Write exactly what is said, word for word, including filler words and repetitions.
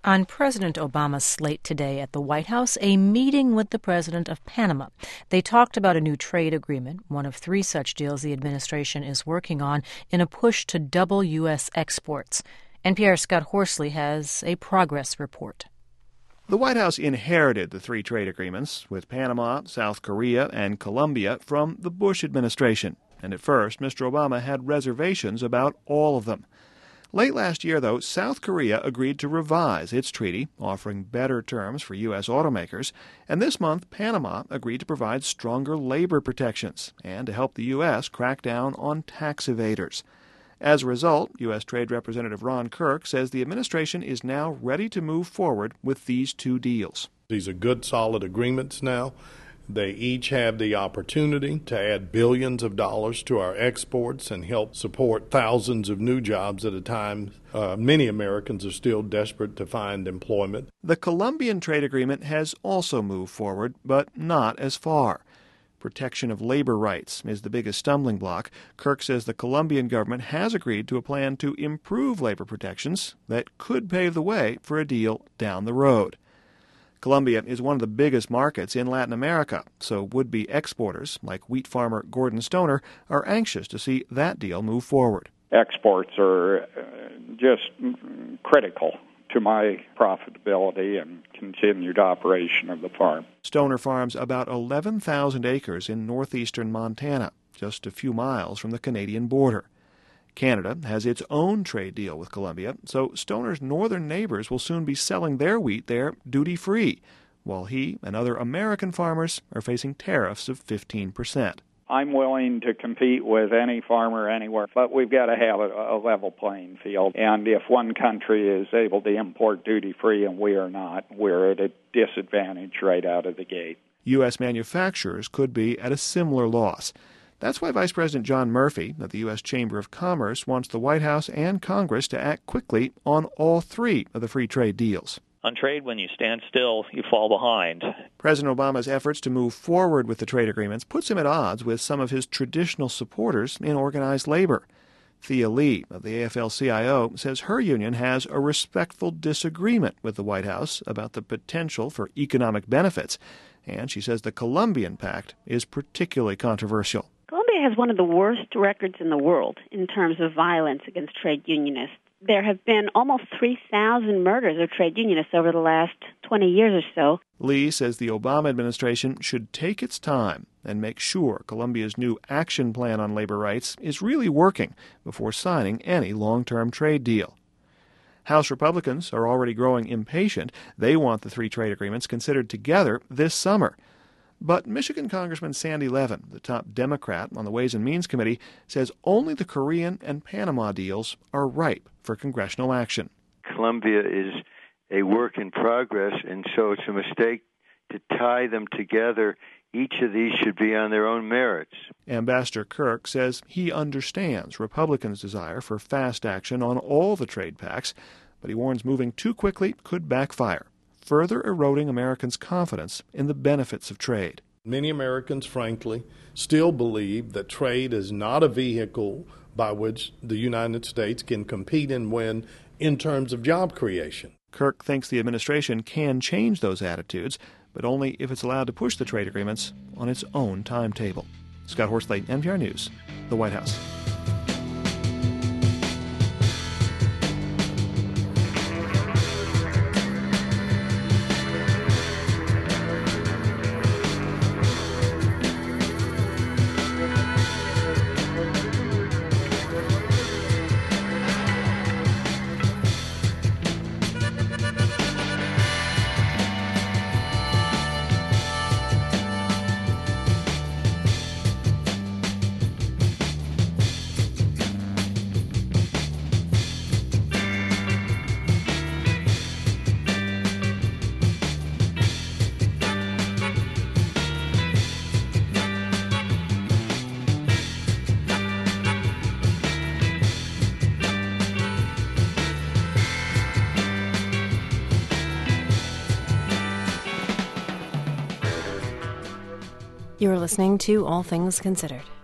On President Obama's slate today at the White House, a meeting with the president of Panama. They talked about a new trade agreement, one of three such deals the administration is working on in a push to double U S exports. N P R's Scott Horsley has a progress report. The White House inherited the three trade agreements with Panama, South Korea, and Colombia from the Bush administration. And at first, Mister Obama had reservations about all of them. Late last year, though, South Korea agreed to revise its treaty, offering better terms for U S automakers. And this month, Panama agreed to provide stronger labor protections and to help the U S crack down on tax evaders. As a result, U S Trade Representative Ron Kirk says the administration is now ready to move forward with these two deals. These are good, solid agreements now. They each have the opportunity to add billions of dollars to our exports and help support thousands of new jobs at a time uh, many Americans are still desperate to find employment. The Colombian trade agreement has also moved forward, but not as far. Protection of labor rights is the biggest stumbling block. Kirk says the Colombian government has agreed to a plan to improve labor protections that could pave the way for a deal down the road. Colombia is one of the biggest markets in Latin America, so would-be exporters like wheat farmer Gordon Stoner are anxious to see that deal move forward. Exports are just critical to my profitability and continued operation of the farm. Stoner farms about eleven thousand acres in northeastern Montana, just a few miles from the Canadian border. Canada has its own trade deal with Colombia, so Stoner's northern neighbors will soon be selling their wheat there duty-free, while he and other American farmers are facing tariffs of fifteen percent. I'm willing to compete with any farmer anywhere, but we've got to have a, a level playing field. And if one country is able to import duty-free and we are not, we're at a disadvantage right out of the gate. U S manufacturers could be at a similar loss. That's why Vice President John Murphy of the U S Chamber of Commerce wants the White House and Congress to act quickly on all three of the free trade deals. On trade, when you stand still, you fall behind. President Obama's efforts to move forward with the trade agreements puts him at odds with some of his traditional supporters in organized labor. Thea Lee of the A F L C I O says her union has a respectful disagreement with the White House about the potential for economic benefits, and she says the Colombian pact is particularly controversial. Colombia has one of the worst records in the world in terms of violence against trade unionists. There have been almost three thousand murders of trade unionists over the last twenty years or so. Lee says the Obama administration should take its time and make sure Colombia's new action plan on labor rights is really working before signing any long-term trade deal. House Republicans are already growing impatient. They want the three trade agreements considered together this summer. But Michigan Congressman Sandy Levin, the top Democrat on the Ways and Means Committee, says only the Korean and Panama deals are ripe for congressional action. Colombia is a work in progress, and so it's a mistake to tie them together. Each of these should be on their own merits. Ambassador Kirk says he understands Republicans' desire for fast action on all the trade pacts, but he warns moving too quickly could backfire, further eroding Americans' confidence in the benefits of trade. Many Americans, frankly, still believe that trade is not a vehicle by which the United States can compete and win in terms of job creation. Kirk thinks the administration can change those attitudes, but only if it's allowed to push the trade agreements on its own timetable. Scott Horsley, N P R News, the White House. You're listening to All Things Considered.